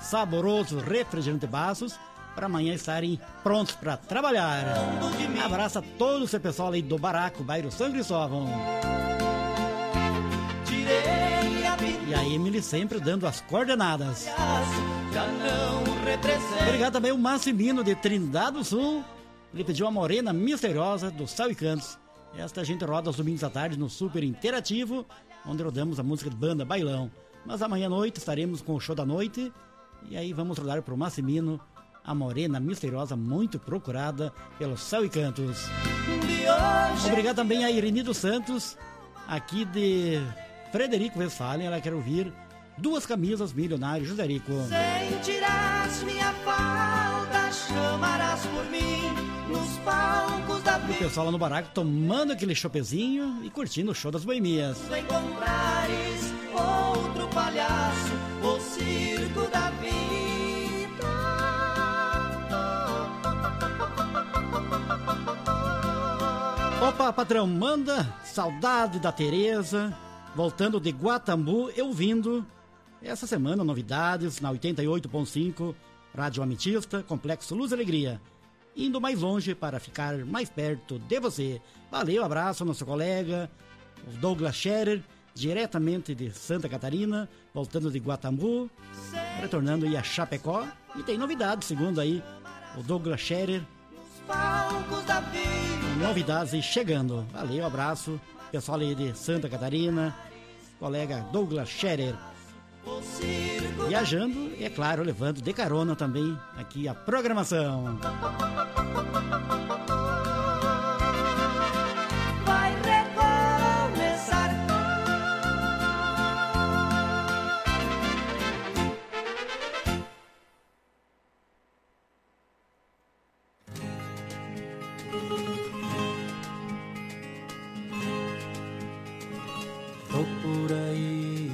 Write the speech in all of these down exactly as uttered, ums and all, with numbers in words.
saboroso refrigerante Baços, para amanhã estarem prontos para trabalhar. Abraço a todo o seu pessoal aí do Baraco, bairro São Cristóvão. E a Emily sempre dando as coordenadas. Obrigado também o Massimino de Trindade do Sul. Ele pediu a Morena Misteriosa do Sal e Cantos. Esta a gente roda aos domingos à tarde no Super Interativo, onde rodamos a música de banda Bailão. Mas amanhã à noite estaremos com o show da noite. E aí vamos rodar para o Massimino a Morena Misteriosa, muito procurada pelo Sal e Cantos. Obrigado também a Irene dos Santos, aqui de Frederico Westphalen. Ela quer ouvir Duas Camisas, Milionário José Rico. Sentirás minha falta, chamarás por mim nos palcos da vida. O pessoal lá no Baraco tomando aquele chopezinho e curtindo o show das boemias. Se encontrares outro palhaço, o circo da vida. Opa, patrão, manda saudade da Tereza, voltando de Guatambu, eu vindo. Essa semana, novidades na oitenta e oito ponto cinco, Rádio Ametista, Complexo Luz e Alegria. Indo mais longe para ficar mais perto de você. Valeu, abraço ao nosso colega, o Douglas Scherer, diretamente de Santa Catarina, voltando de Guatambu, retornando aí a Chapecó. E tem novidades, segundo aí o Douglas Scherer. Novidades aí chegando. Valeu, abraço, pessoal aí de Santa Catarina, colega Douglas Scherer. Viajando e, é claro, levando de carona também aqui a programação. Vai recomeçar. Tô por aí,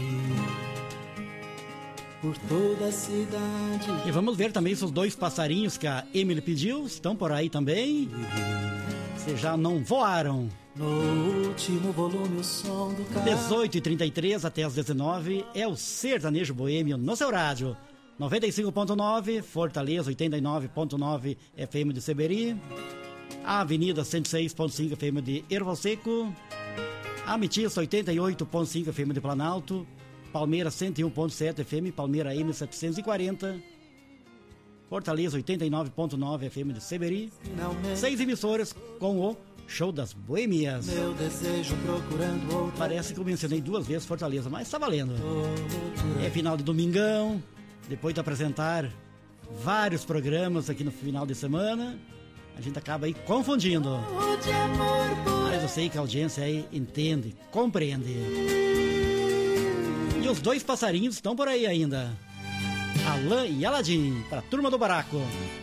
por toda a cidade. E vamos ver também se os dois passarinhos que a Emily pediu estão por aí também. Se já não voaram. No último volume o som do carro. dezoito e trinta e três até as dezenove é o Sertanejo Boêmio no seu rádio. noventa e cinco ponto nove, Fortaleza oitenta e nove ponto nove F M de Seberi. A Avenida cento e seis ponto cinco F M de Erval Seco. Ametista oitenta e oito ponto cinco F M de Planalto. Palmeiras cento e um ponto sete F M, Palmeira M setecentos e quarenta. Fortaleza oitenta e nove ponto nove F M de Seberi. Seis emissoras com o Show das Boêmias. Meu desejo procurando outra. Parece que eu mencionei duas vezes Fortaleza, mas tá valendo. É final de domingão, depois de apresentar vários programas aqui no final de semana, a gente acaba aí confundindo. Mas eu sei que a audiência aí entende, compreende. E os dois passarinhos estão por aí ainda. Alain e Aladim, para a turma do Baraco.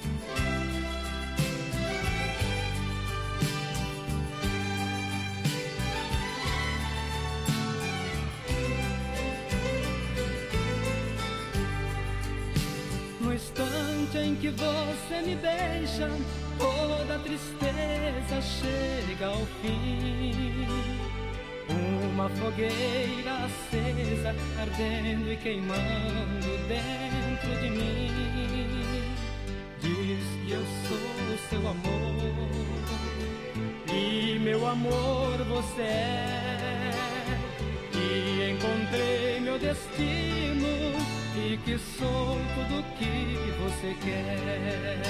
No instante em que você me beija, toda a tristeza chega ao fim. Uma fogueira acesa, ardendo e queimando dentro de mim. Diz que eu sou o seu amor, e meu amor você é. E encontrei meu destino, e que sou tudo que você quer.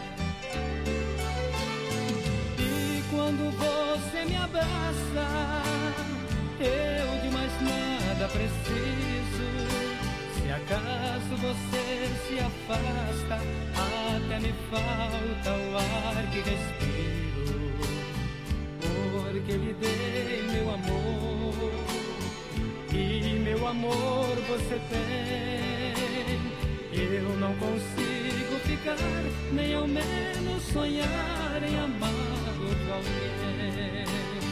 E quando você me abraça, eu de mais nada preciso. Se acaso você se afasta, até me falta o ar que respiro. Porque lhe dei meu amor, e meu amor você tem. Eu não consigo ficar, nem ao menos sonhar em amar outro alguém.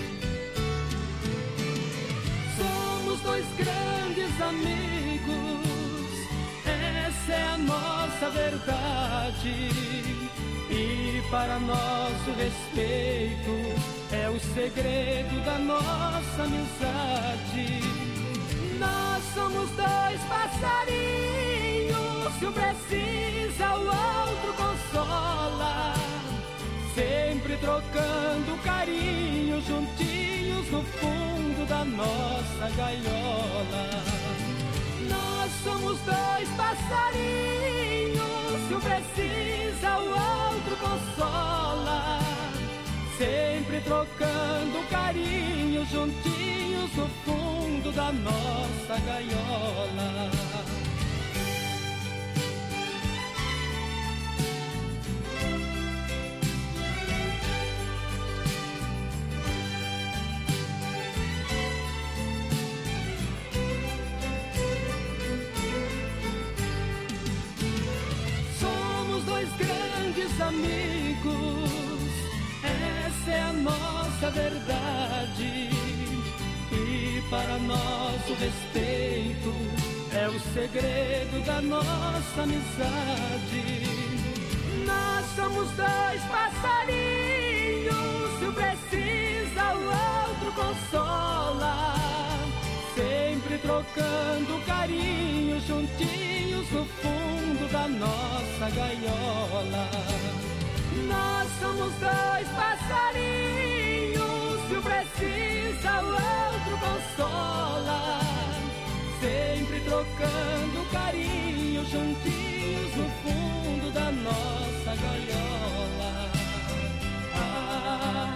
Somos dois grandes amigos, essa é a nossa verdade. E para nosso respeito é o segredo da nossa amizade. Nós somos dois passarinhos se um precisa, o outro consola. Sempre trocando carinho, juntinhos no fundo da nossa gaiola. Nós somos dois passarinhos, se um precisa, o outro consola. Sempre trocando carinho, juntinhos no fundo da nossa gaiola. Somos dois grandes amigos, essa é a nossa verdade, e para nosso respeito é o segredo da nossa amizade. Nós somos dois passarinhos, se um precisa, o outro consola. Sempre trocando carinho, juntinhos no fundo da nossa gaiola. Nós somos dois passarinhos, se um precisa, o outro consola. Sempre trocando carinho, juntinhos no fundo da nossa gaiola. Ah,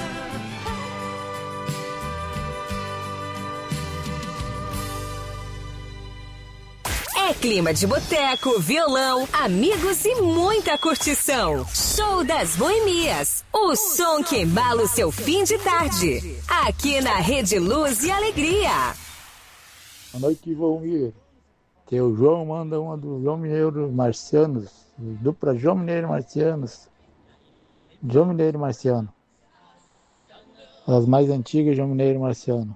É clima de boteco, violão, amigos e muita curtição. Show das Boemias, o som que embala o seu fim de tarde. Aqui na Rede Luz e Alegria. Boa noite, Valmir. Teu João manda uma do João Mineiro Marcianos, dupla João Mineiro Marcianos. João Mineiro Marciano. As mais antigas, João Mineiro Marciano.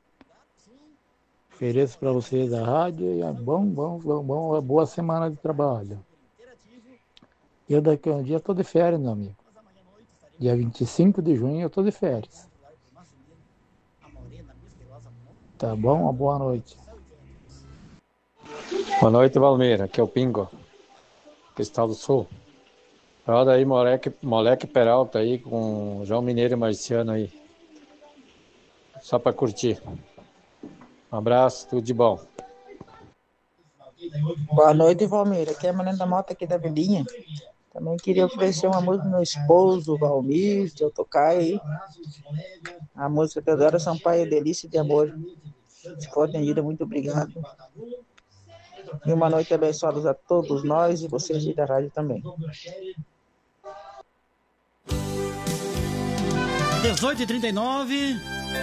Ofereço para vocês a rádio e é bom, bom, bom, bom, uma boa semana de trabalho. Eu daqui a um dia estou de férias, meu amigo. Dia vinte e cinco de junho eu estou de férias. Tá bom? Uma boa noite. Boa noite, Valmir. Aqui é o Pingo, Cristal do Sul. Roda aí, moleque, moleque Peralta aí com João Mineiro e Marciano aí. Só para curtir. Um abraço, tudo de bom. Boa noite, Valmir. Aqui é a Mariana da Mota, aqui da Vilinha. Também queria oferecer uma música do meu esposo, Valmir, de eu tocar aí. A música Teodoro Sampaio, Delícia de Amor. Se for atendida, muito obrigado. E uma noite abençoada a todos nós e vocês aí da rádio também. dezoito e trinta e nove.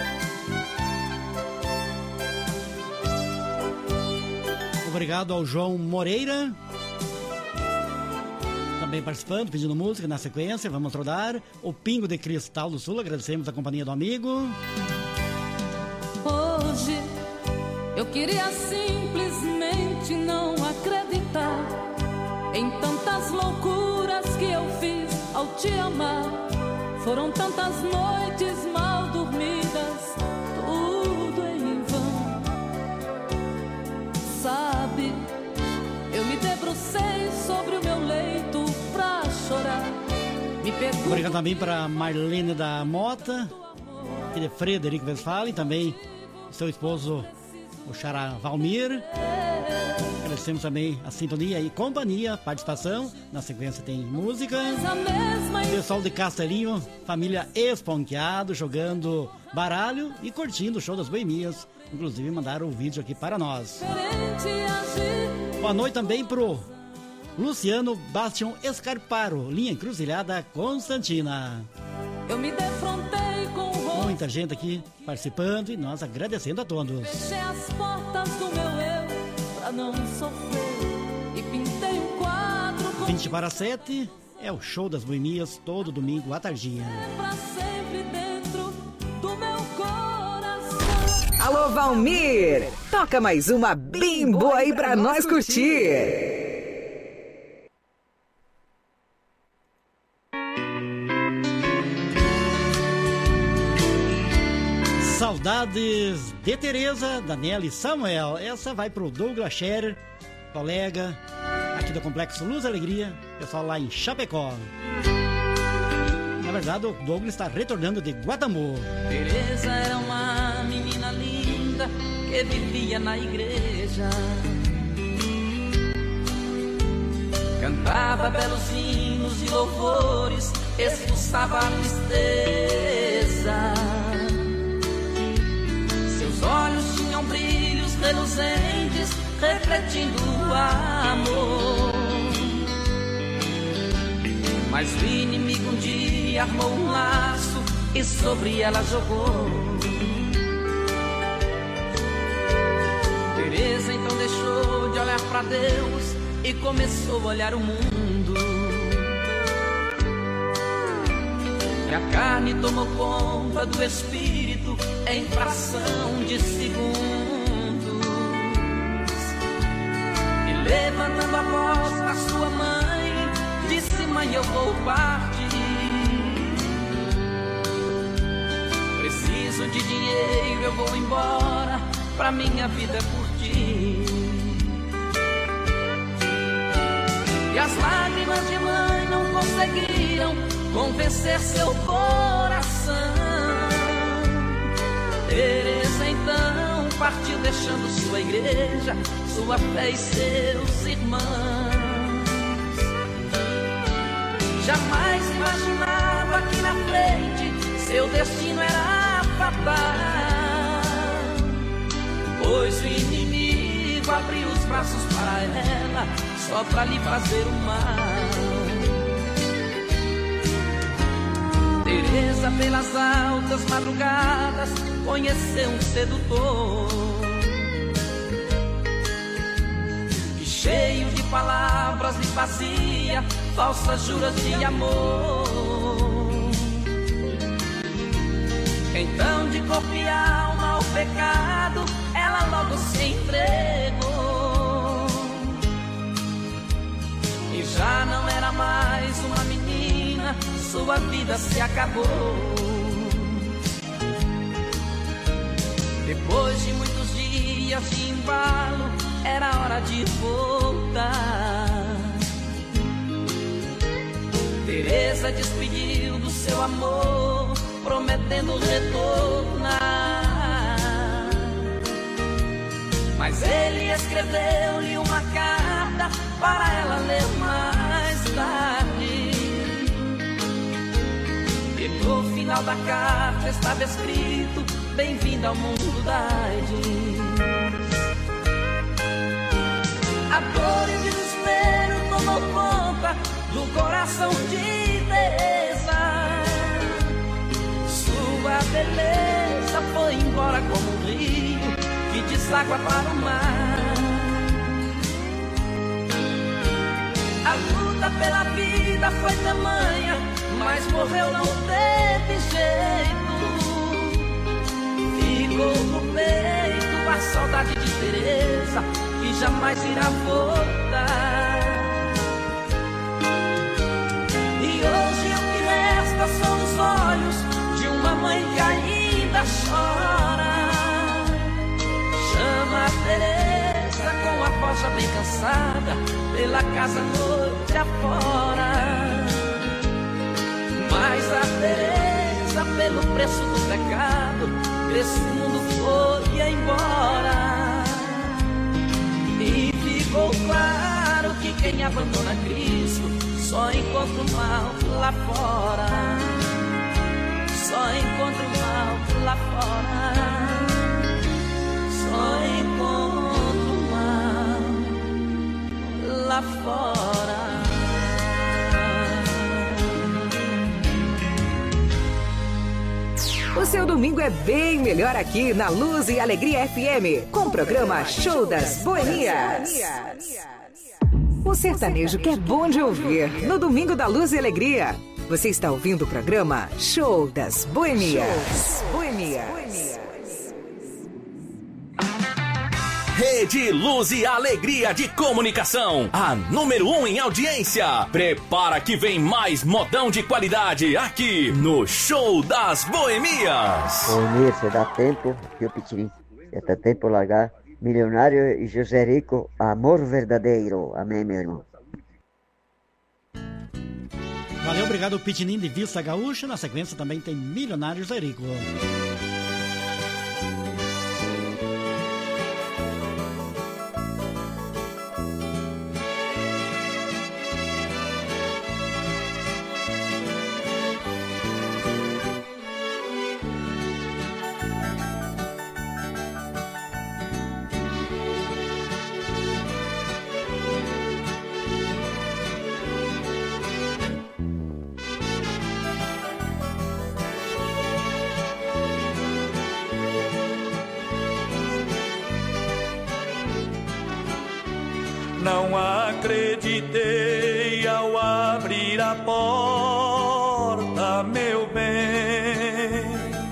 Obrigado ao João Moreira, também participando, pedindo música. Na sequência, vamos rodar o Pingo de Cristal do Sul. Agradecemos a companhia do amigo. Hoje eu queria simplesmente não acreditar em tantas loucuras que eu fiz ao te amar. Foram tantas noites mal dormidas, tudo em vão. Sabe, eu me debrucei sobre o meu leito pra chorar. Me pergunto... Obrigado também para Marlene da Mota, que de Frederico Westphalen, e também seu esposo, o Xará Valmir. Agradecemos também a sintonia e companhia, participação. Na sequência tem música. Pessoal de Castelinho, família Esponqueado, jogando baralho e curtindo o show das Boemias. Inclusive mandaram o vídeo aqui para nós. Boa noite também pro Luciano Bastião Escarparo, linha Encruzilhada Constantina. Eu me defrontei com o muita gente aqui participando e nós agradecendo a todos. Fechei as portas do meu eu pra não sofrer e pintei um quadro com vinte para sete é o show das Boemias, todo domingo à tardinha. É pra sempre dentro do meu coração. Alô, Valmir! Toca mais uma bem boa aí pra nós curtir. Saudades de Tereza, Daniela e Samuel. Essa vai pro Douglas Scherer, colega aqui do Complexo Luz e Alegria, pessoal lá em Chapecó. Na verdade, o Douglas está retornando de Guatambu. Teresa era uma menina linda que vivia na igreja. Cantava belos hinos e louvores, expulsava a tristeza. Seus olhos tinham brilhos reluzentes, refletindo o amor. Mas o inimigo um dia armou um laço e sobre ela jogou. Teresa então deixou de olhar pra Deus e começou a olhar o mundo. E a carne tomou conta do espírito em fração de segundos. E levantando a voz pra sua mãe, disse: mãe, eu vou partir. Preciso de dinheiro, eu vou embora, pra minha vida curtir. E as lágrimas de mãe não conseguiram convencer seu coração. Teresa então partiu deixando sua igreja, sua fé e seus irmãos. Jamais imaginava que na frente seu destino era fatal, pois o inimigo abriu os braços para ela só pra lhe fazer o mal. Teresa pelas altas madrugadas conheceu um sedutor que cheio de palavras lhe fazia falsas juras de amor. Então de corpo e alma ao pecado ela logo se entregou. E já não era mais uma menina, sua vida se acabou. Depois de muitos dias de embalo, era hora de voltar. Teresa despediu do seu amor, prometendo retornar. Mas ele escreveu-lhe uma carta para ela ler mais tarde. E no final da carta estava escrito: bem-vindo ao mundo da AIDS. A dor e o desespero tomou conta do coração de Teresa. Sua beleza foi embora como um rio que deságua para o mar. A luta pela vida foi tamanha, mas morreu não teve jeito. Ficou no peito a saudade de Teresa, que jamais irá voltar. E hoje o que resta são os olhos de uma mãe que ainda chora. Chama a Teresa com a voz já bem cansada, pela casa noite afora. Mas a Teresa, pelo preço do pecado, desse mundo foi embora. E ficou claro que quem abandona Cristo só encontra o mal lá fora. Só encontra o mal lá fora. Só encontra o mal lá fora. O seu domingo é bem melhor aqui na Luz e Alegria F M, com o programa Show das Boemias. O sertanejo que é bom de ouvir no Domingo da Luz e Alegria. Você está ouvindo o programa Show das Boemias. Boemias. Rede Luz e Alegria de Comunicação, a número um em audiência. Prepara que vem mais modão de qualidade aqui no Show das Boemias. Boemia, você dá tempo, que eu pedi, já dá tempo largar. Milionário e José Rico, amor verdadeiro. Amém, meu irmão. Valeu, obrigado, Pitinim de Vista Gaúcha. Na sequência também tem Milionários Erico. Não acreditei ao abrir a porta, meu bem.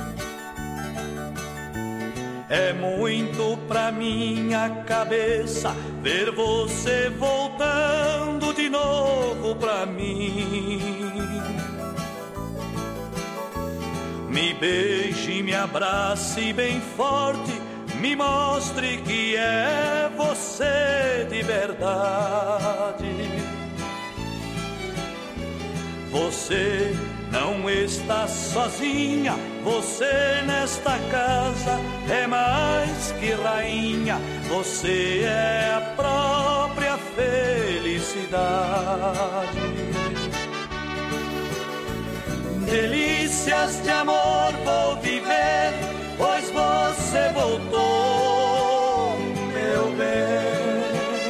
É muito pra minha cabeça ver você voltando de novo pra mim. Me beije, me abrace bem forte, me mostre que é você de verdade. Você não está sozinha, você nesta casa é mais que rainha, você é a própria felicidade. Delícias de amor vou viver, pois você voltou, meu bem.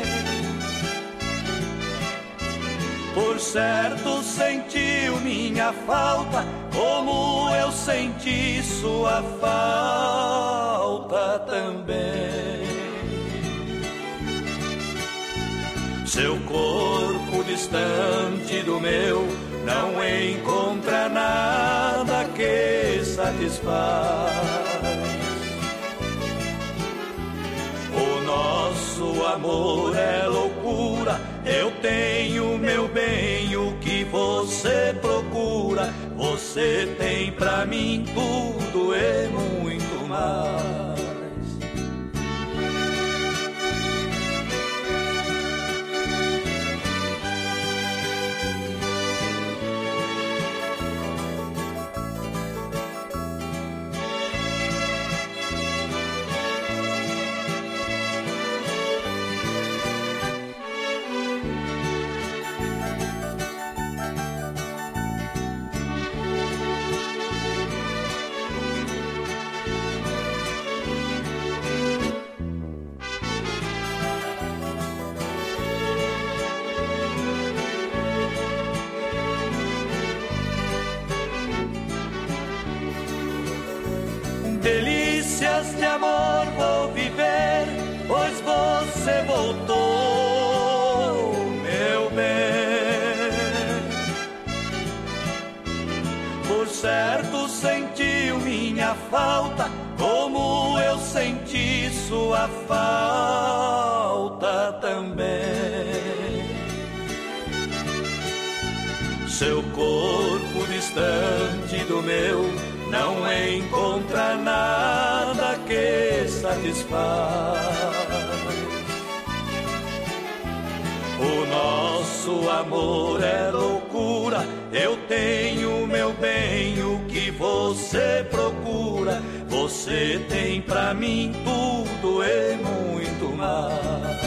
Por certo sentiu minha falta, como eu senti sua falta também. Seu corpo distante do meu não encontra nada que satisfaz. O nosso amor é loucura, eu tenho meu bem, o que você procura. Você tem pra mim tudo e muito mais. Delícias de amor vou viver, pois você voltou, meu bem. Por certo sentiu minha falta, como eu senti sua falta também. Seu corpo distante do meu não encontra nada que satisfaz. O nosso amor é loucura, eu tenho meu bem, o que você procura. Você tem pra mim tudo e muito mais.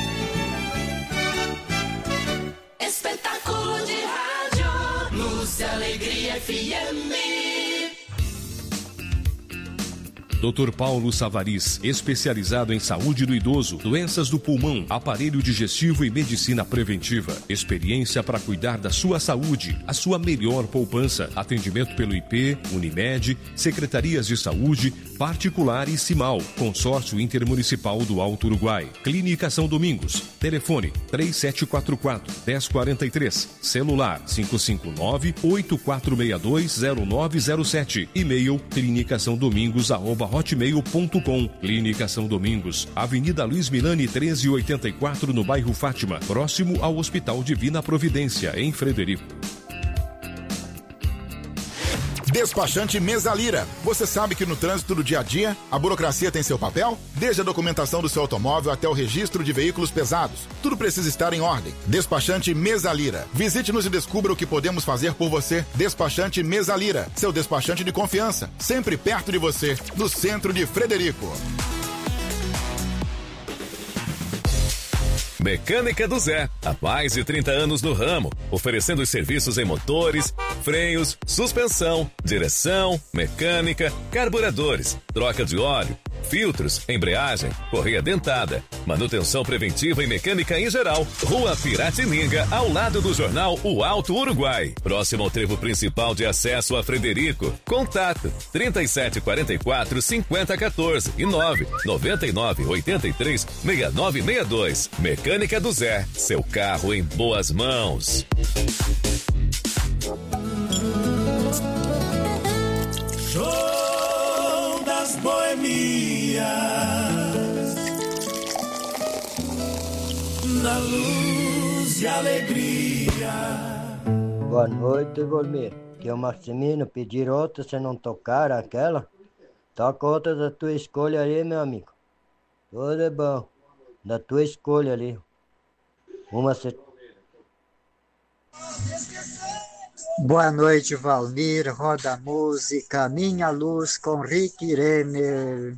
Espetáculo de rádio, Luz e Alegria F M. doutor Paulo Savariz, especializado em saúde do idoso, doenças do pulmão, aparelho digestivo e medicina preventiva. Experiência para cuidar da sua saúde, a sua melhor poupança. Atendimento pelo I P, Unimed, Secretarias de Saúde, Particular e Cimal, Consórcio Intermunicipal do Alto Uruguai. Clínica São Domingos. Telefone três sete quatro quatro, um zero quatro três. Celular cinco cinco nove, oito quatro seis dois, zero nove zero sete. E-mail clinicaçãodomingos arroba hotmail ponto com. Clínica São Domingos, Avenida Luiz Milani treze oitenta e quatro, no bairro Fátima, próximo ao Hospital Divina Providência, em Frederico. Despachante Mesalira. Você sabe que no trânsito do dia a dia, a burocracia tem seu papel? Desde a documentação do seu automóvel até o registro de veículos pesados. Tudo precisa estar em ordem. Despachante Mesalira. Visite-nos e descubra o que podemos fazer por você. Despachante Mesalira. Seu despachante de confiança. Sempre perto de você. No centro de Frederico. Mecânica do Zé, há mais de trinta anos no ramo, oferecendo serviços em motores, freios, suspensão, direção, mecânica, carburadores, troca de óleo, filtros, embreagem, correia dentada, manutenção preventiva e mecânica em geral. Rua Piratininga, ao lado do jornal O Alto Uruguai, próximo ao trevo principal de acesso a Frederico. Contato trinta e sete quarenta e quatro, cinquenta quatorze e nove noventa e nove oitenta e três, sessenta e nove sessenta e dois. Mecânica do Zé, seu carro em boas mãos. Show das Boemias, na luz e alegria. Boa noite, Volmir. Que o Maximino pedir outra se não tocar aquela. Toca outra da tua escolha aí, meu amigo. Tudo é bom. Da tua escolha ali. Uma se... Boa noite, Valmir. Roda a música Minha Luz com Rick Renner.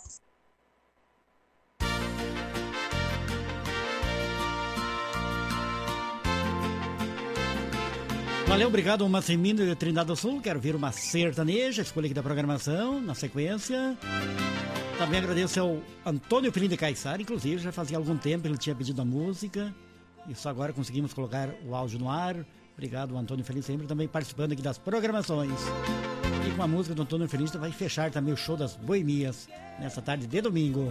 Valeu, obrigado, Massimino de Trindade do Sul. Quero ver uma sertaneja, escolha aqui da programação, na sequência. Também agradeço ao Antônio Filho de Caiçara, inclusive já fazia algum tempo ele tinha pedido a música. E só agora conseguimos colocar o áudio no ar. Obrigado, Antônio Feliz, sempre também participando aqui das programações. E com a música do Antônio Feliz vai fechar também o show das Boemias nessa tarde de domingo.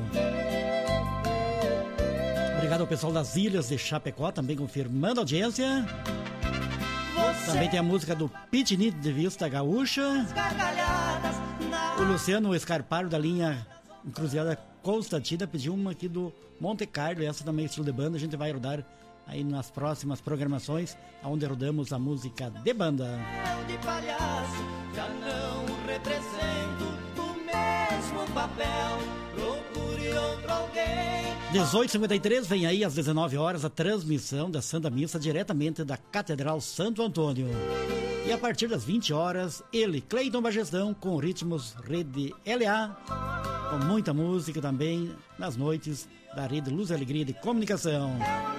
Obrigado ao pessoal das Ilhas de Chapecó, também confirmando a audiência. Também tem a música do Pitinito de Vista Gaúcha. O Luciano Escarparo da linha Encruzilhada Constantina pediu uma aqui do Monte Carlo, essa também é estilo de banda, a gente vai rodar aí nas próximas programações, onde rodamos a música de banda. Eu de palhaço já não represento o mesmo papel, procure outro alguém. dezoito e cinquenta e três, vem aí às dezenove horas a transmissão da Santa Missa diretamente da Catedral Santo Antônio. E a partir das vinte horas, ele, Cleiton Bagestão, com ritmos Rede L A, com muita música também nas noites da Rede Luz e Alegria de Comunicação.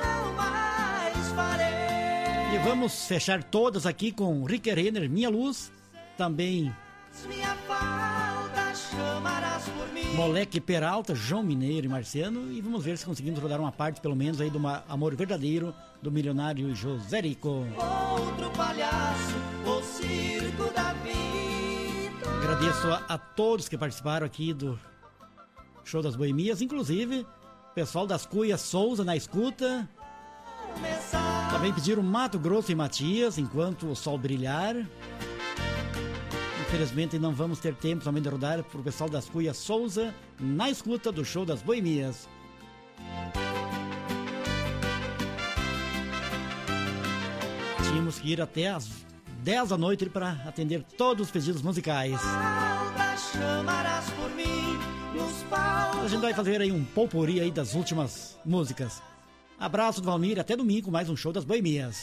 E vamos fechar todas aqui com Rick Renner, Minha Luz, também Minha falta chamarás por mim. Moleque Peralta, João Mineiro e Marciano, e vamos ver se conseguimos rodar uma parte pelo menos aí do Amor Verdadeiro do milionário José Rico. Outro palhaço, o circo da vida. Agradeço a, a todos que participaram aqui do Show das Boemias, inclusive o pessoal das Cuias Souza na escuta. Também pediram Mato Grosso e Matias, Enquanto o Sol Brilhar. Infelizmente não vamos ter tempo também de rodar para o pessoal das Cuias Souza na escuta do Show das Boemias. Tínhamos que ir até às dez da noite para atender todos os pedidos musicais. A gente vai fazer aí um potpourri aí das últimas músicas. Abraço do Valmir, até domingo, mais um Show das Boemias.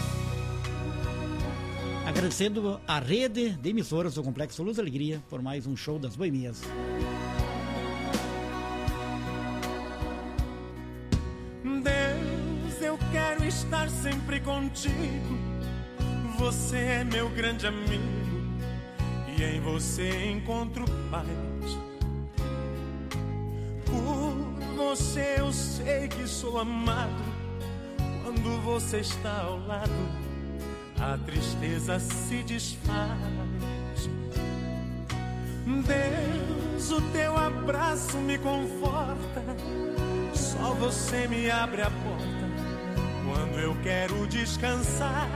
Agradecendo a rede de emissoras do Complexo Luz e Alegria por mais um Show das Boemias. Deus, eu quero estar sempre contigo. Você é meu grande amigo e em você encontro paz. Por você eu sei que sou amado. Quando você está ao lado, a tristeza se desfaz. Deus, o teu abraço me conforta. Só você me abre a porta quando eu quero descansar.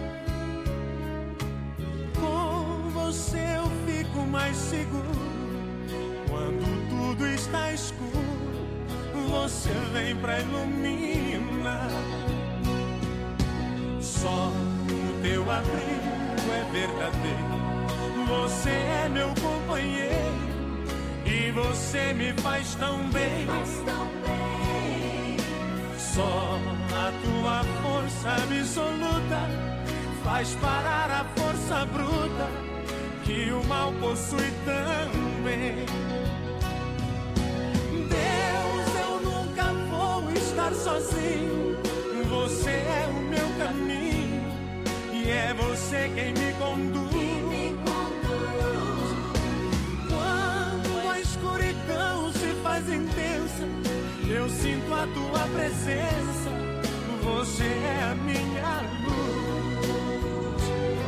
Com você eu fico mais seguro. Quando tudo está escuro, você vem pra iluminar. Só o teu abrigo é verdadeiro. Você é meu companheiro e você me faz tão bem. Só a tua força absoluta faz parar a força bruta que o mal possui também. Deus, eu nunca vou estar sozinho. Você é o meu caminho e é você quem me conduz. Quando a escuridão se faz intensa, eu sinto a tua presença. Você é a minha luz.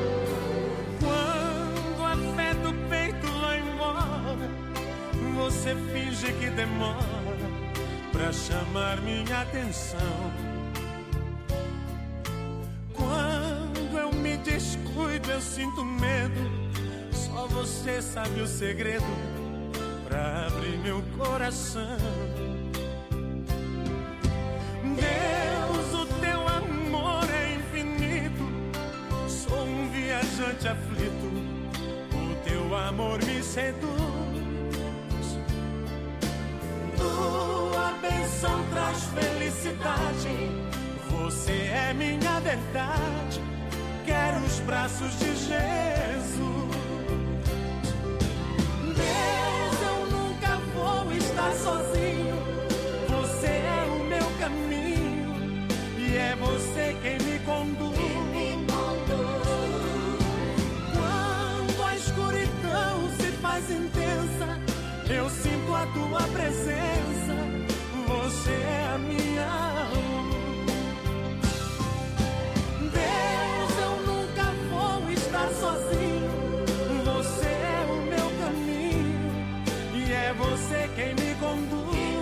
Quando a fé do peito vai embora, você finge que demora pra chamar minha atenção. Quando eu me descuido, eu sinto medo. Só você sabe o segredo pra abrir meu coração. Deus, o teu amor é infinito. Sou um viajante aflito, o teu amor me seduz. Tua bênção traz felicidade. Você é minha verdade. Quero os braços de Jesus. Deus, eu nunca vou estar sozinho. Você é o meu caminho e é você quem me conduz. Quando a escuridão se faz intensa, eu sinto a tua presença. Você é a minha luz. Deus, eu nunca vou estar sozinho. Você é o meu caminho e é você quem me conduz.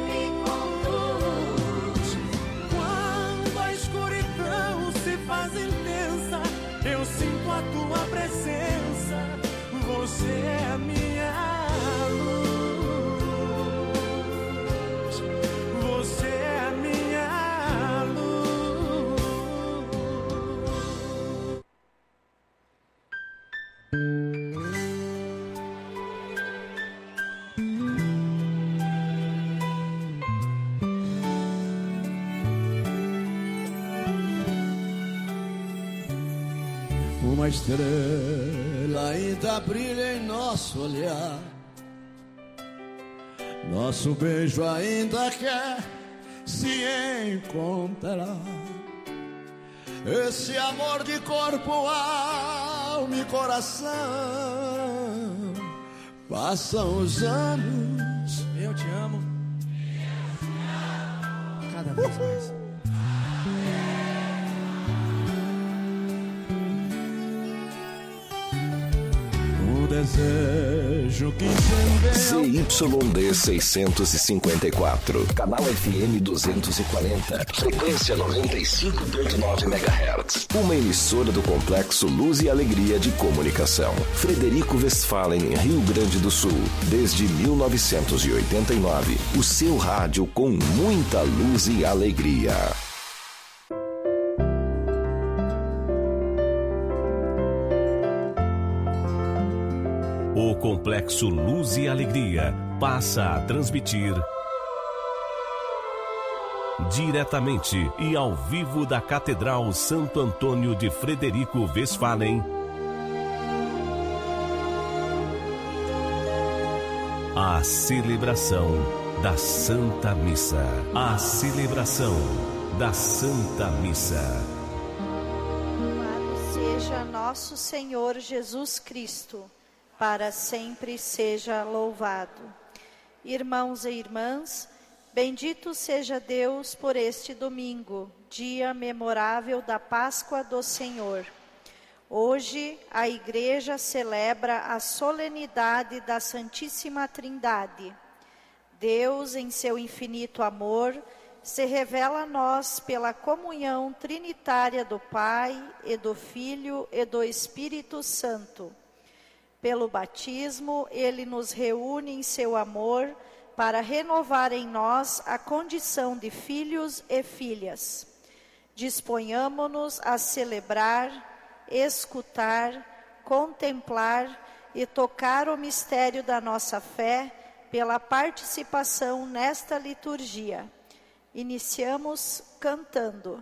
Quando a escuridão se faz intensa, eu sinto a tua presença. Você é a minha luz. Você é a minha luz. Uma estrela ainda brilha em nosso olhar. Nosso beijo ainda quer se encontrar. Esse amor de corpo, alma e coração. Passam os anos. Eu te amo. Cada vez mais. O desejo que incendeia. Z Y D seiscentos e cinquenta e quatro, canal F M duzentos e quarenta, frequência noventa e cinco ponto nove megahertz. Uma emissora do Complexo Luz e Alegria de Comunicação. Frederico Westphalen, Rio Grande do Sul. Desde mil novecentos e oitenta e nove. O seu rádio com muita luz e alegria. O Complexo Luz e Alegria passa a transmitir diretamente e ao vivo da Catedral Santo Antônio de Frederico Westphalen a celebração da Santa Missa. A celebração da Santa Missa. Louvado seja nosso Senhor Jesus Cristo. Para sempre seja louvado. Irmãos e irmãs, bendito seja Deus por este domingo, dia memorável da Páscoa do Senhor. Hoje a Igreja celebra a solenidade da Santíssima Trindade. Deus, em seu infinito amor, se revela a nós pela comunhão trinitária do Pai, e do Filho e do Espírito Santo. Pelo batismo, Ele nos reúne em seu amor para renovar em nós a condição de filhos e filhas. Disponhamo-nos a celebrar, escutar, contemplar e tocar o mistério da nossa fé pela participação nesta liturgia. Iniciamos cantando.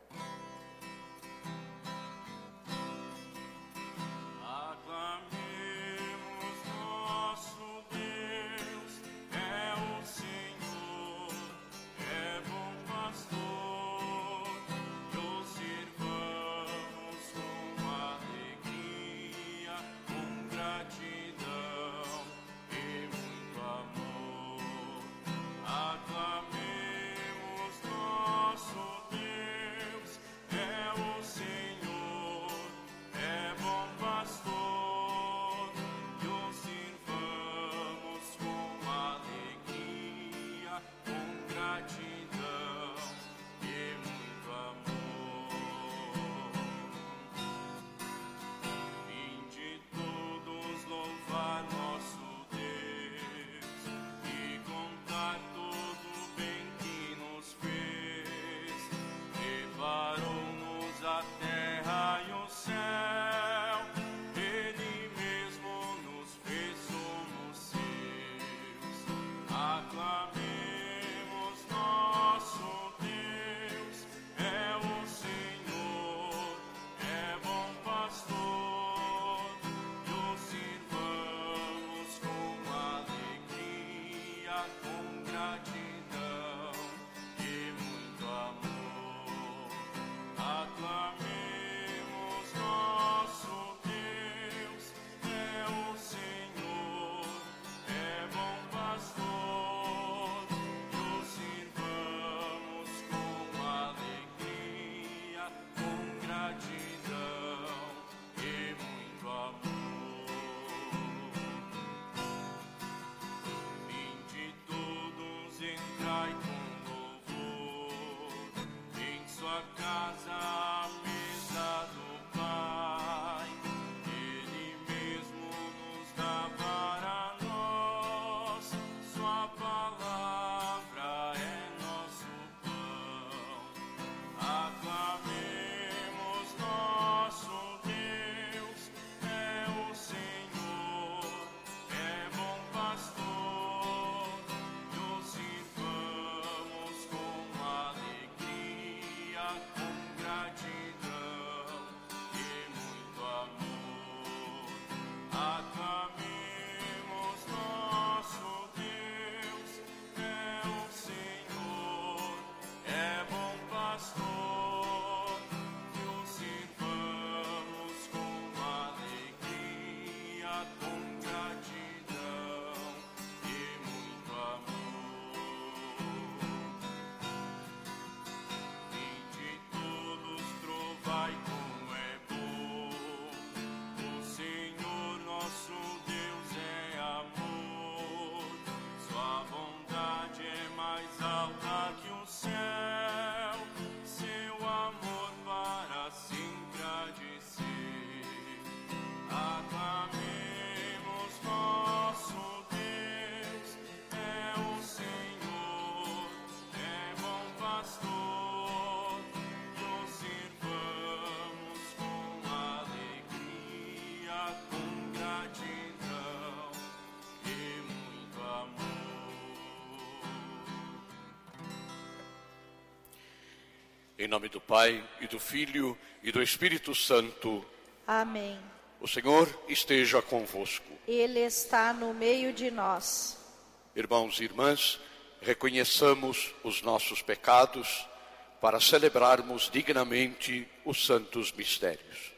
Em nome do Pai, e do Filho, e do Espírito Santo. Amém. O Senhor esteja convosco. Ele está no meio de nós. Irmãos e irmãs, reconheçamos os nossos pecados para celebrarmos dignamente os santos mistérios.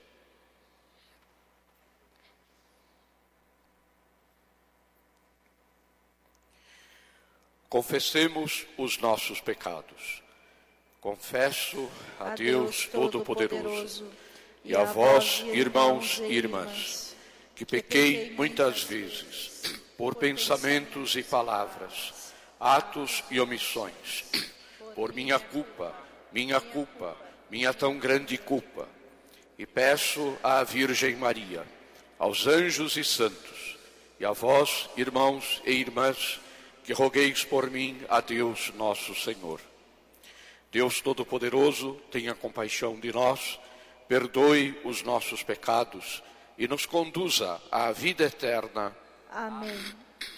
Confessemos os nossos pecados. Confesso a, a Deus Todo-Poderoso e a vós, irmãos e irmãs, que pequei muitas vezes por pensamentos e palavras, atos e omissões, por minha culpa, minha culpa, minha tão grande culpa. E peço à Virgem Maria, aos anjos e santos, e a vós, irmãos e irmãs, que rogueis por mim a Deus nosso Senhor. Deus Todo-Poderoso, tenha compaixão de nós, perdoe os nossos pecados e nos conduza à vida eterna. Amém.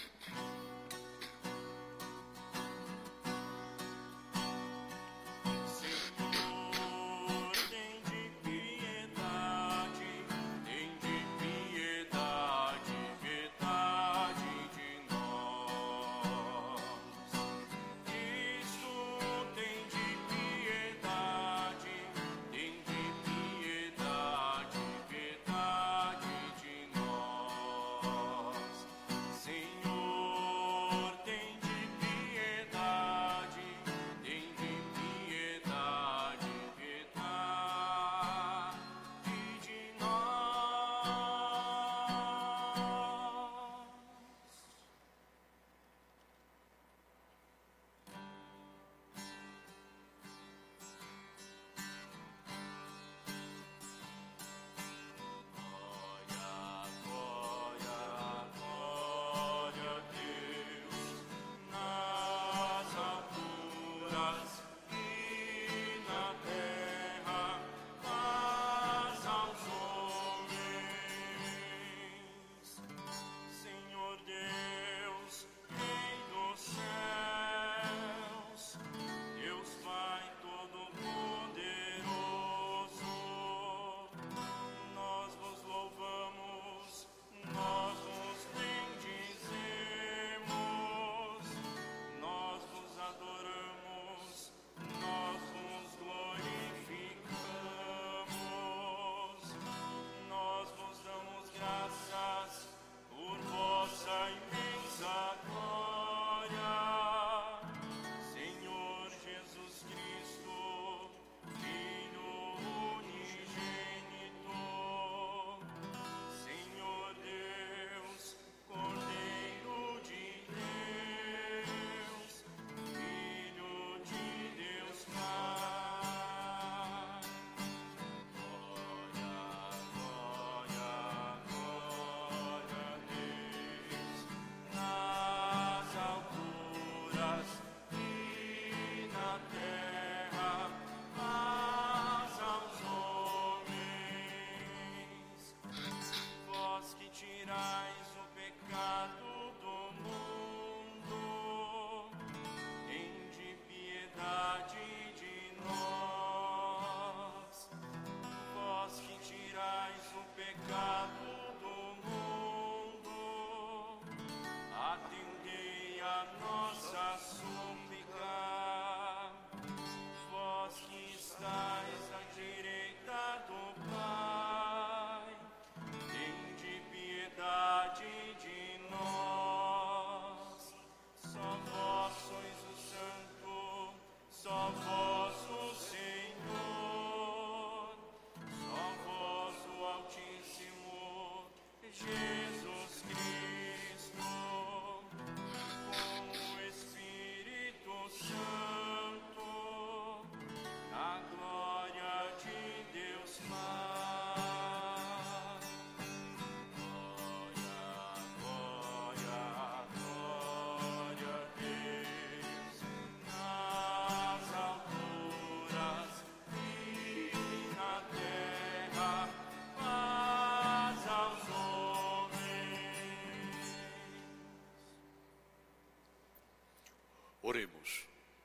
Oremos.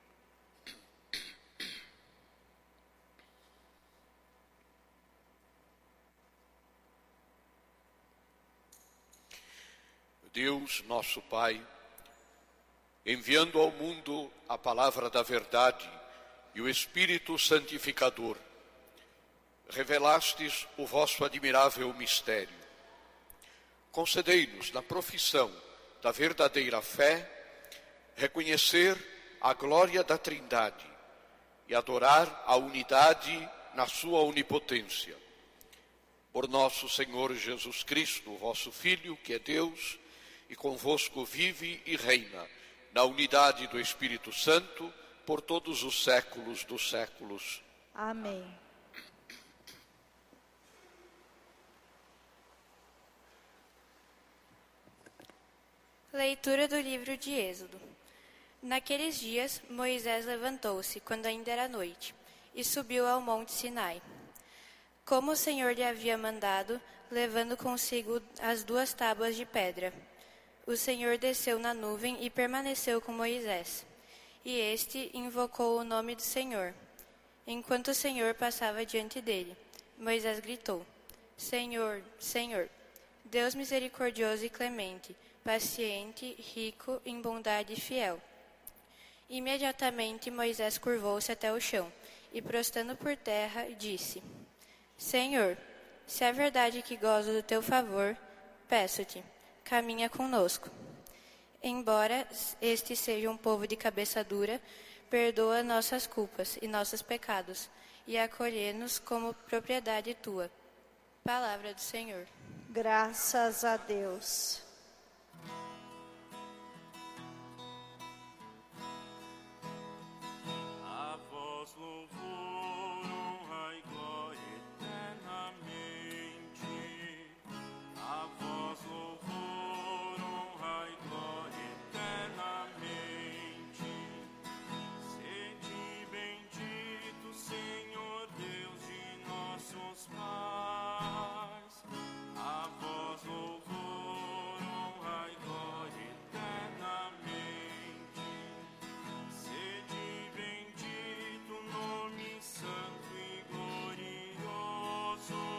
Deus, nosso Pai, enviando ao mundo a palavra da verdade e o Espírito Santificador, revelastes o vosso admirável mistério. Concedei-nos, na profissão da verdadeira fé, reconhecer a glória da Trindade e adorar a unidade na sua onipotência. Por nosso Senhor Jesus Cristo, vosso Filho, que é Deus, e convosco vive e reina, na unidade do Espírito Santo, por todos os séculos dos séculos. Amém. Leitura do livro de Êxodo. Naqueles dias, Moisés levantou-se, quando ainda era noite, e subiu ao monte Sinai. como o Senhor lhe havia mandado, levando consigo as duas tábuas de pedra. O Senhor desceu na nuvem e permaneceu com Moisés. E este invocou o nome do Senhor. Enquanto o Senhor passava diante dele, Moisés gritou: Senhor, Senhor, Deus misericordioso e clemente, paciente, rico em bondade e fiel. Imediatamente Moisés curvou-se até o chão e, prostrando por terra, disse: Senhor, se é verdade que gozo do teu favor, peço-te, caminha conosco. Embora este seja um povo de cabeça dura, perdoa nossas culpas e nossos pecados, e acolhe-nos como propriedade tua. Palavra do Senhor. Graças a Deus. A vós louvor, honra e glória eternamente. A vós louvor, honra e glória eternamente. Sede bendito, Senhor Deus de nossos pais. A vós louvor, honra e glória eternamente. Sede bendito, nome santo e glorioso.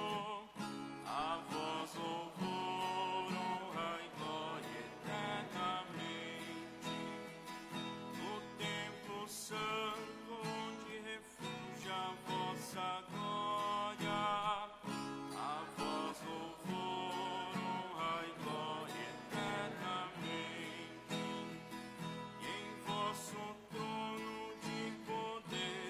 A vós louvor, honra e glória eternamente. No templo santo, onde refugia a vossa glória. A vós louvor, honra e glória eternamente. E em vosso trono de poder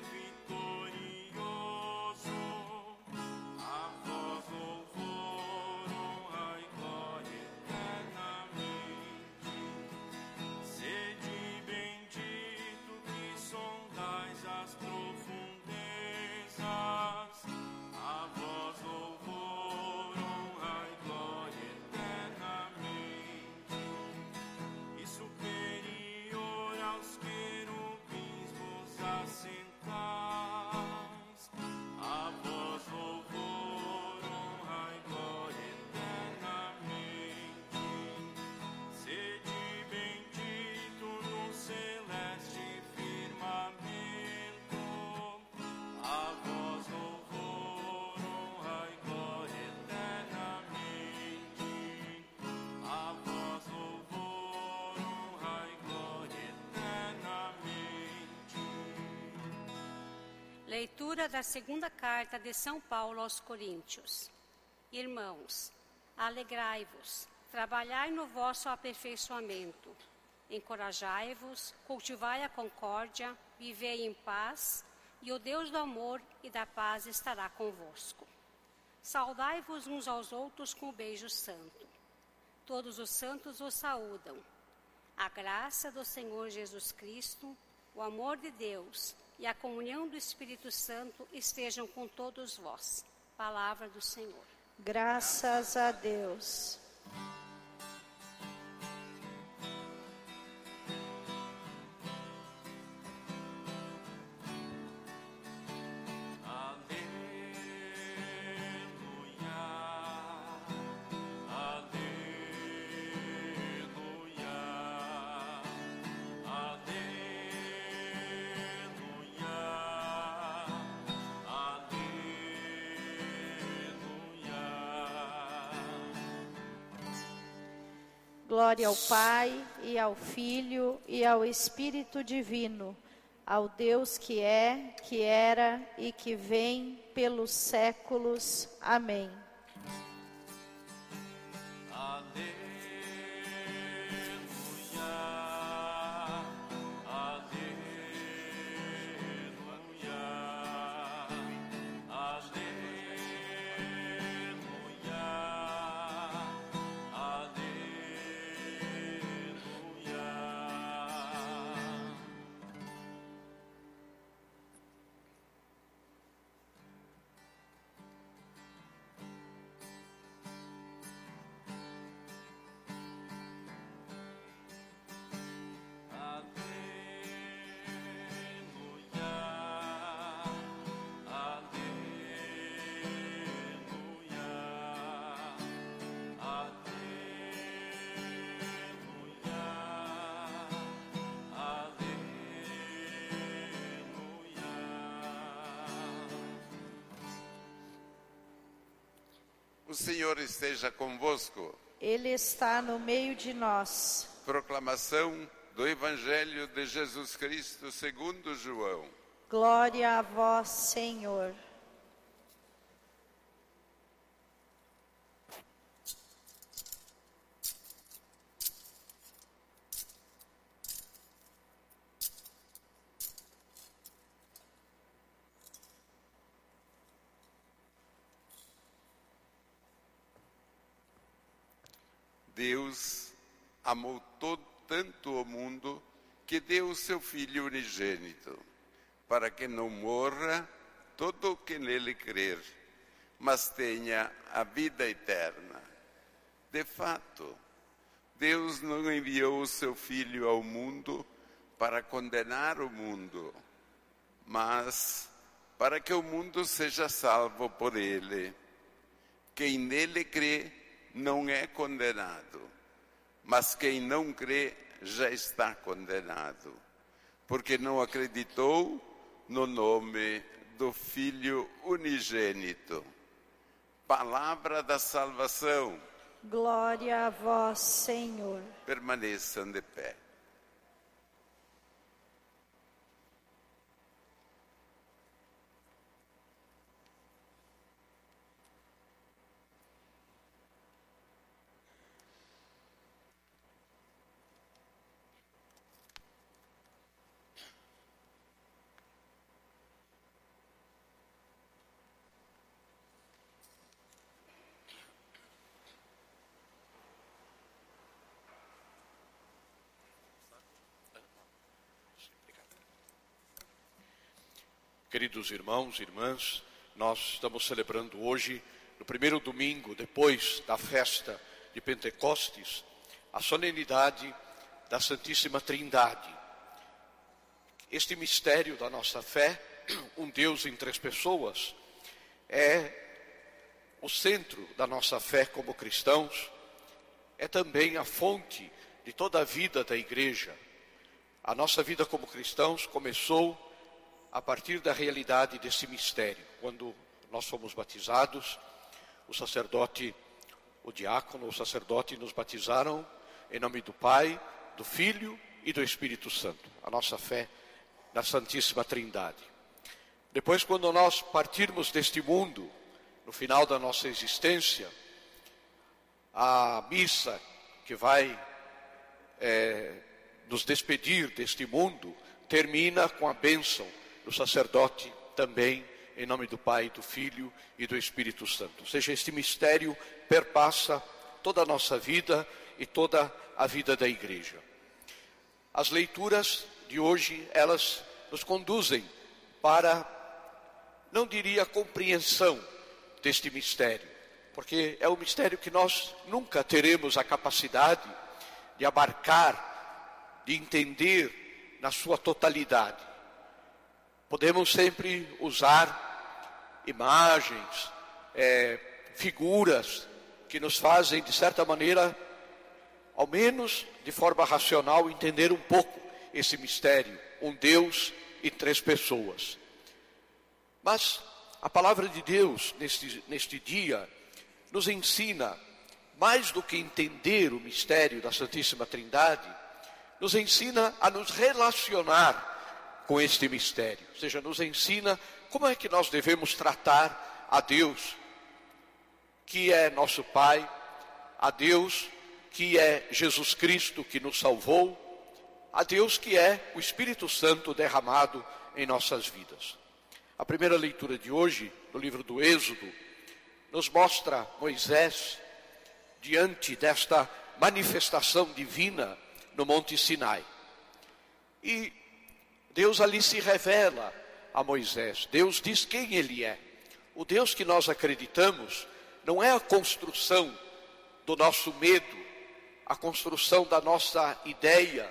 vitorioso. A vós louvor, honra e glória eternamente. Sede bendito que sondais as profundezas. A vós louvor, honra e glória eternamente. E superior aos querubins vos assentais. A vós louvor, honra e glória eternamente. Sede bendito no celeste firmamento. A vós louvor, honra e glória eternamente. A vós louvor, honra e glória eternamente. Leitura da segunda carta de São Paulo aos Coríntios. Irmãos, alegrai-vos, trabalhai no vosso aperfeiçoamento, encorajai-vos, cultivai a concórdia, vivei em paz, e o Deus do amor e da paz estará convosco. Saudai-vos uns aos outros com o beijo santo. Todos os santos os saúdam. A graça do Senhor Jesus Cristo, o amor de Deus e a comunhão do Espírito Santo estejam com todos vós. Palavra do Senhor. Graças a Deus. Glória ao Pai, e ao Filho, e ao Espírito Divino, ao Deus que é, que era e que vem pelos séculos. Amém. O Senhor esteja convosco. Ele está no meio de nós. Proclamação do Evangelho de Jesus Cristo segundo João. Glória a vós, Senhor. Deus amou todo, tanto o mundo que deu o seu Filho unigênito, para que não morra todo o que nele crer, mas tenha a vida eterna. De fato, Deus não enviou o seu Filho ao mundo para condenar o mundo, mas para que o mundo seja salvo por ele. Quem nele crê não é condenado, mas quem não crê já está condenado, porque não acreditou no nome do Filho unigênito. Palavra da salvação. Glória a vós, Senhor. Permaneçam de pé. Queridos irmãos e irmãs, nós estamos celebrando hoje, no primeiro domingo depois da festa de Pentecostes, a solenidade da Santíssima Trindade. Este mistério da nossa fé, um Deus em três pessoas, é o centro da nossa fé como cristãos, é também a fonte de toda a vida da igreja. A nossa vida como cristãos começou a partir da realidade desse mistério. Quando nós fomos batizados, o sacerdote, o diácono, o sacerdote nos batizaram em nome do Pai, do Filho e do Espírito Santo. A nossa fé na Santíssima Trindade. Depois, quando nós partirmos deste mundo, no final da nossa existência, a missa que vai é, nos despedir deste mundo termina com a bênção do sacerdote também, em nome do Pai, do Filho e do Espírito Santo. Ou seja, este mistério perpassa toda a nossa vida e toda a vida da igreja. As leituras de hoje, elas nos conduzem para, não diria compreensão deste mistério, porque é um mistério que nós nunca teremos a capacidade de abarcar, de entender na sua totalidade. Podemos sempre usar imagens, é, figuras que nos fazem, de certa maneira, ao menos de forma racional, entender um pouco esse mistério, um Deus e três pessoas. Mas a palavra de Deus, neste, neste dia, nos ensina, mais do que entender o mistério da Santíssima Trindade, nos ensina a nos relacionar com este mistério, ou seja, nos ensina como é que nós devemos tratar a Deus, que é nosso Pai, a Deus que é Jesus Cristo que nos salvou, a Deus que é o Espírito Santo derramado em nossas vidas. A primeira leitura de hoje, no livro do Êxodo, nos mostra Moisés diante desta manifestação divina no Monte Sinai. E Deus ali se revela a Moisés. Deus diz quem Ele é. O Deus que nós acreditamos não é a construção do nosso medo, a construção da nossa ideia.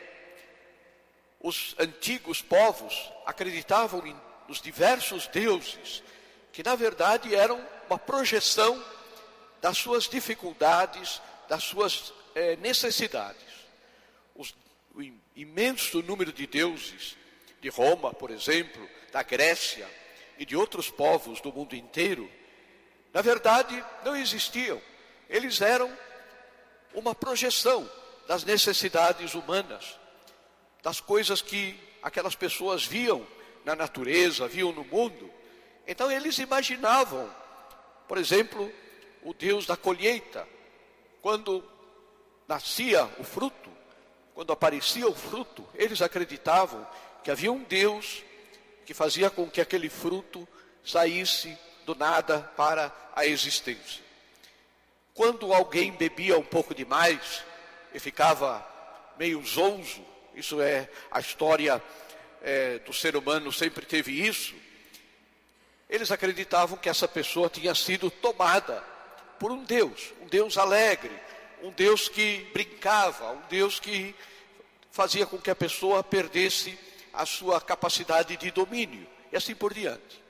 Os antigos povos acreditavam em, nos diversos deuses, que na verdade eram uma projeção das suas dificuldades, das suas eh, necessidades. Os, o imenso número de deuses de Roma, por exemplo, da Grécia e de outros povos do mundo inteiro, Na verdade, não existiam. Eles eram uma projeção das necessidades humanas, das coisas que aquelas pessoas viam na natureza, viam no mundo. Então eles imaginavam, por exemplo, o Deus da colheita. Quando nascia o fruto, quando aparecia o fruto, eles acreditavam que havia um Deus que fazia com que aquele fruto saísse do nada para a existência. Quando alguém bebia um pouco demais e ficava meio zonzo, isso é a história é, do ser humano, sempre teve isso, eles acreditavam que essa pessoa tinha sido tomada por um Deus, um Deus alegre, um Deus que brincava, um Deus que fazia com que a pessoa perdesse a sua capacidade de domínio, e assim por diante.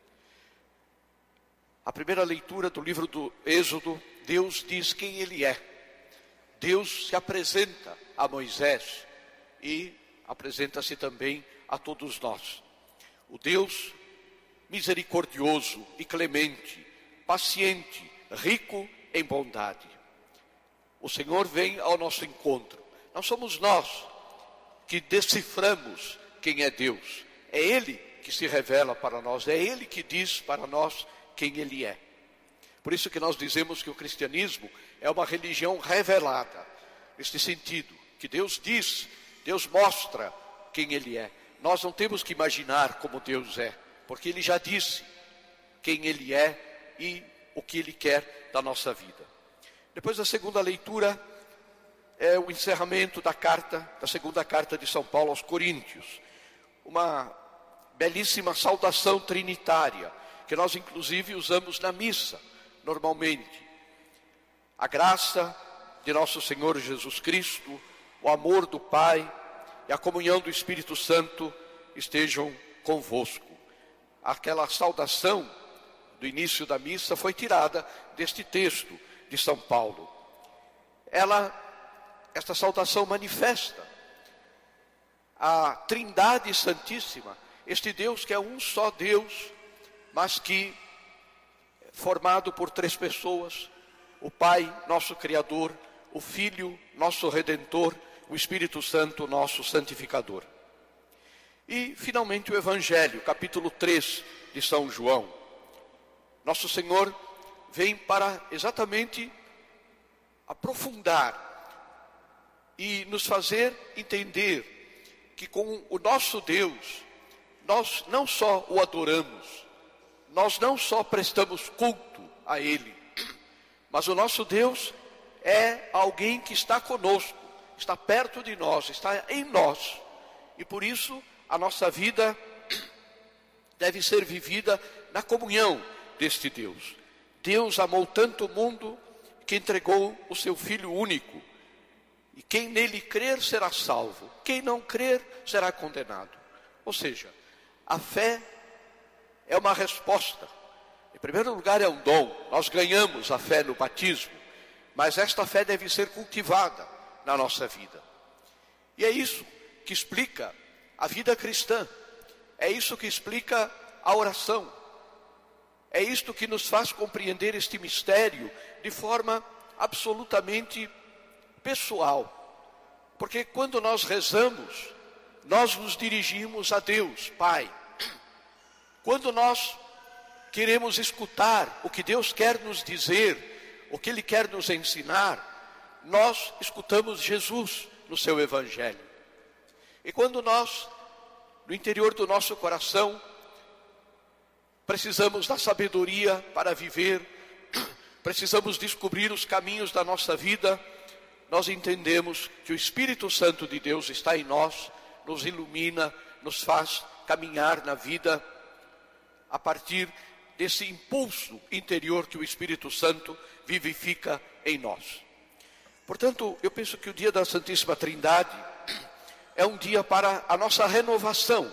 A primeira leitura do livro do Êxodo, Deus diz quem Ele é. Deus se apresenta a Moisés e apresenta-se também a todos nós. O Deus misericordioso e clemente, paciente, rico em bondade. O Senhor vem ao nosso encontro. Não somos nós que deciframos quem é Deus. É Ele que se revela para nós. É Ele que diz para nós quem Ele é. Por isso que nós dizemos que o cristianismo é uma religião revelada. Neste sentido, que Deus diz, Deus mostra quem Ele é. Nós não temos que imaginar como Deus é, porque Ele já disse quem Ele é e o que Ele quer da nossa vida. Depois da segunda leitura, é o encerramento da carta, da segunda carta de São Paulo aos Coríntios. Uma belíssima saudação trinitária, que nós inclusive usamos na missa, normalmente. A graça de nosso Senhor Jesus Cristo, o amor do Pai e a comunhão do Espírito Santo estejam convosco. Aquela saudação do início da missa foi tirada deste texto de São Paulo. Ela, esta saudação manifesta a Trindade Santíssima, este Deus que é um só Deus, mas que é formado por três pessoas: o Pai, nosso Criador, o Filho, nosso Redentor, o Espírito Santo, nosso Santificador. E, finalmente, o Evangelho, capítulo três de São João. Nosso Senhor vem para exatamente aprofundar e nos fazer entender que com o nosso Deus, nós não só o adoramos, nós não só prestamos culto a Ele, mas o nosso Deus é alguém que está conosco, está perto de nós, está em nós. E por isso a nossa vida deve ser vivida na comunhão deste Deus. Deus amou tanto o mundo que entregou o seu Filho único. E quem nele crer será salvo, quem não crer será condenado. Ou seja, a fé é uma resposta. Em primeiro lugar é um dom, nós ganhamos a fé no batismo, mas esta fé deve ser cultivada na nossa vida. E é isso que explica a vida cristã, é isso que explica a oração, é isto que nos faz compreender este mistério de forma absolutamente pessoal. Porque quando nós rezamos, nós nos dirigimos a Deus, Pai. Quando nós queremos escutar o que Deus quer nos dizer, o que Ele quer nos ensinar, nós escutamos Jesus no seu Evangelho. E quando nós, no interior do nosso coração, precisamos da sabedoria para viver, precisamos descobrir os caminhos da nossa vida, nós entendemos que o Espírito Santo de Deus está em nós, nos ilumina, nos faz caminhar na vida a partir desse impulso interior que o Espírito Santo vivifica em nós. Portanto, eu penso que o dia da Santíssima Trindade é um dia para a nossa renovação,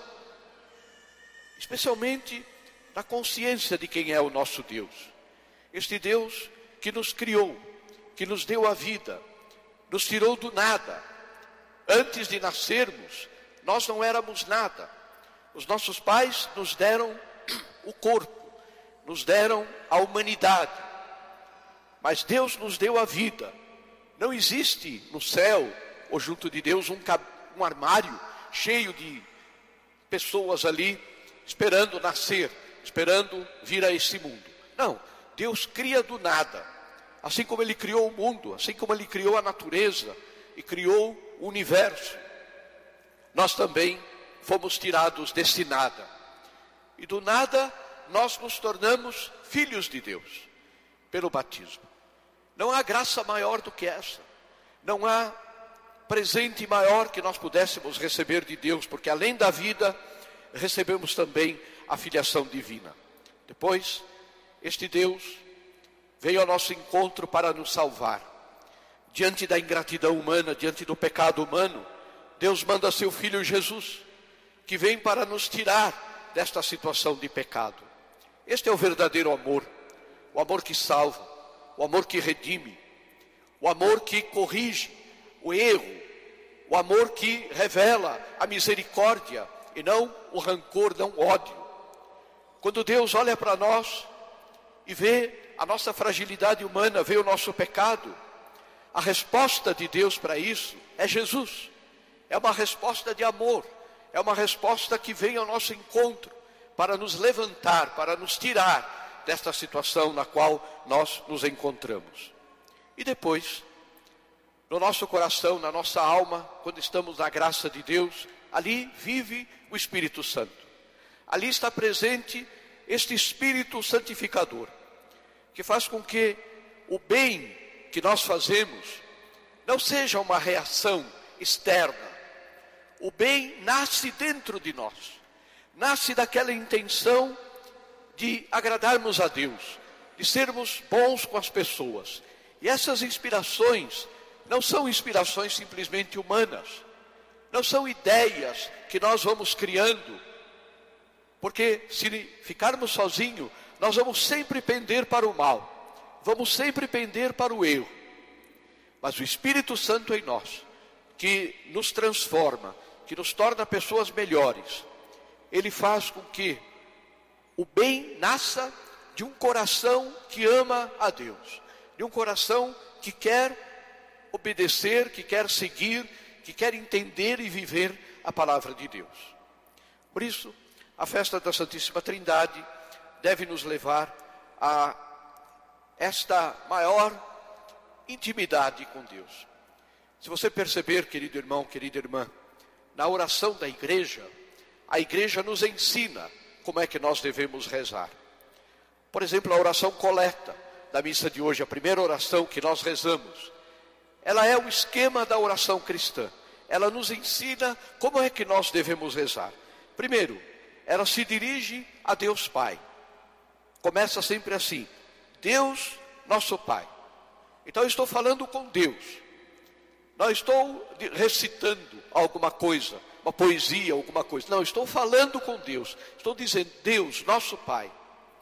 especialmente na consciência de quem é o nosso Deus. Este Deus que nos criou, que nos deu a vida, nos tirou do nada. Antes de nascermos, nós não éramos nada. Os nossos pais nos deram o corpo, nos deram a humanidade, mas Deus nos deu a vida. Não existe no céu ou junto de Deus um, um armário cheio de pessoas ali esperando nascer, esperando vir a esse mundo. Não, Deus cria do nada. Assim como Ele criou o mundo, assim como Ele criou a natureza e criou o universo, nós também fomos tirados desse nada. E do nada nós nos tornamos filhos de Deus pelo batismo. Não há graça maior do que essa. Não há presente maior que nós pudéssemos receber de Deus, porque além da vida, recebemos também a filiação divina. Depois, este Deus veio ao nosso encontro para nos salvar. Diante da ingratidão humana, diante do pecado humano, Deus manda seu Filho Jesus, que vem para nos tirar desta situação de pecado. Este é o verdadeiro amor, o amor que salva, o amor que redime, o amor que corrige o erro, o amor que revela a misericórdia e não o rancor, não o ódio. Quando Deus olha para nós e vê a nossa fragilidade humana, vê o nosso pecado, a resposta de Deus para isso é Jesus. É uma resposta de amor, é uma resposta que vem ao nosso encontro para nos levantar, para nos tirar desta situação na qual nós nos encontramos. E depois, no nosso coração, na nossa alma, quando estamos na graça de Deus, ali vive o Espírito Santo. Ali está presente este Espírito santificador, que faz com que o bem que nós fazemos não seja uma reação externa. O bem nasce dentro de nós, nasce daquela intenção de agradarmos a Deus, de sermos bons com as pessoas. E essas inspirações não são inspirações simplesmente humanas, não são ideias que nós vamos criando, porque se ficarmos sozinhos, nós vamos sempre pender para o mal, vamos sempre pender para o erro. Mas o Espírito Santo em nós, que nos transforma, que nos torna pessoas melhores, ele faz com que o bem nasça de um coração que ama a Deus, de um coração que quer obedecer, que quer seguir, que quer entender e viver a palavra de Deus. Por isso, a festa da Santíssima Trindade deve nos levar a esta maior intimidade com Deus. Se você perceber, querido irmão, querida irmã, na oração da igreja, a igreja nos ensina como é que nós devemos rezar. Por exemplo, a oração coleta da missa de hoje, a primeira oração que nós rezamos, ela é o esquema da oração cristã. Ela nos ensina como é que nós devemos rezar. Primeiro, ela se dirige a Deus Pai. Começa sempre assim: Deus, nosso Pai. Então eu estou falando com Deus. Não estou recitando alguma coisa, uma poesia, alguma coisa. Não, estou falando com Deus. Estou dizendo: Deus, nosso Pai.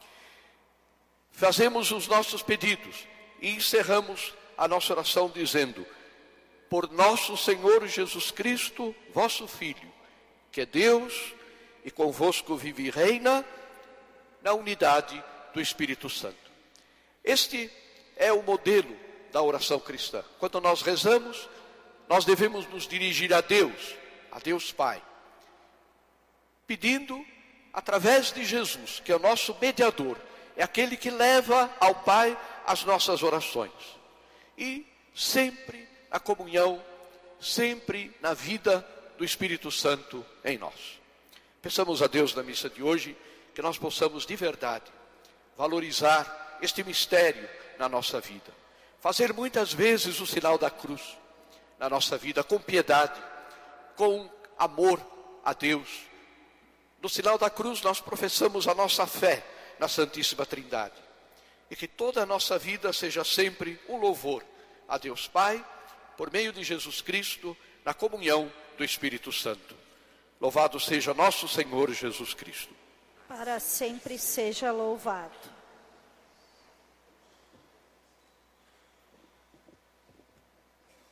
Fazemos os nossos pedidos e encerramos a nossa oração dizendo: por nosso Senhor Jesus Cristo, vosso Filho, que é Deus e convosco vive e reina na unidade do Espírito Santo. Este é o modelo da oração cristã. Quando nós rezamos, nós devemos nos dirigir a Deus, a Deus Pai, pedindo através de Jesus, que é o nosso mediador, é aquele que leva ao Pai as nossas orações. E sempre a comunhão, sempre na vida do Espírito Santo em nós. Peçamos a Deus na missa de hoje que nós possamos de verdade valorizar este mistério na nossa vida. Fazer muitas vezes o sinal da cruz na nossa vida com piedade, com amor a Deus. No sinal da cruz nós professamos a nossa fé na Santíssima Trindade. E que toda a nossa vida seja sempre um louvor a Deus Pai, por meio de Jesus Cristo, na comunhão do Espírito Santo. Louvado seja nosso Senhor Jesus Cristo. Para sempre seja louvado.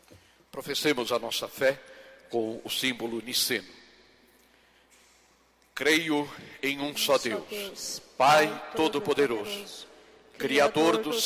Professemos a nossa fé com o símbolo niceno. Creio em um só Deus, Pai Todo-Poderoso, Criador dos